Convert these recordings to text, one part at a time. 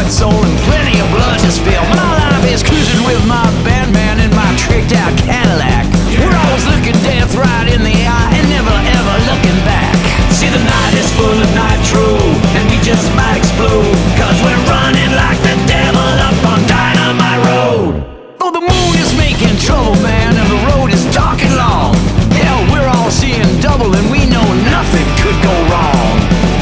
heart, soul, and plenty of blood to spill. My life is cruising with my bandman in my tricked out Cadillac. We're always looking death right in the eye and never ever looking back. See, the night is full of nitro, and we just might explode, cause we're running like the devil up on Dynamite Road. Though the moon is making trouble, man, and the road is dark and long, hell, we're all seeing double and we know nothing could go wrong.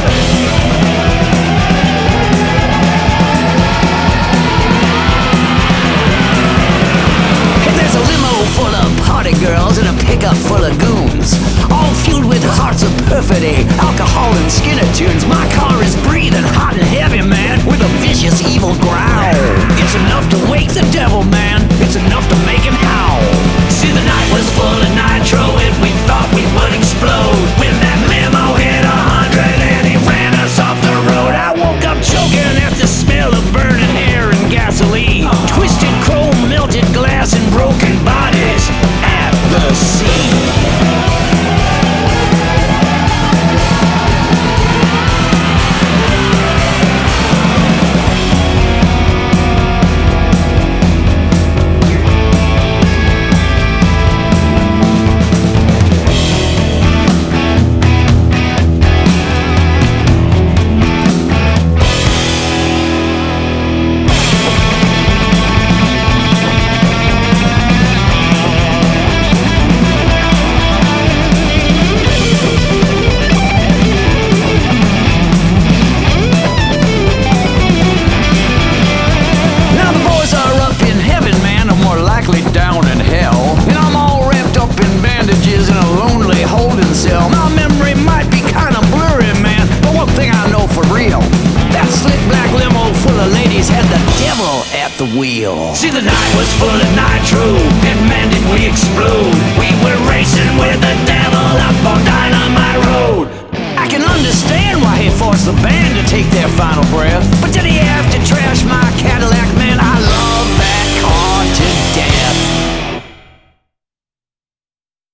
Hey, there's a limo full of party girls and a pickup full of goons, all fueled with hearts of perfidy, alcohol and Skinner tunes. My car is breathing hot and heavy, man, with a vicious evil growl. It's enough to wake the devil, man, it's enough to make him howl. See, the night was full of nitro and we thought we would explode when that limo hit 100 and he ran us off the road. I woke up choking at the smell of burning air and gasoline, twisted chrome, melted glass, and broken bodies at the scene. Down in hell, and I'm all wrapped up in bandages in a lonely holding cell. My memory might be kinda blurry, man, but one thing I know for real, that slick black limo full of ladies had the devil at the wheel. See, the night was full of nitro, and man did we explode. We were racing with the devil up on Dynamite Road. I can understand why he forced the band to take their final breath, but did he have to trash my Cadillac, man?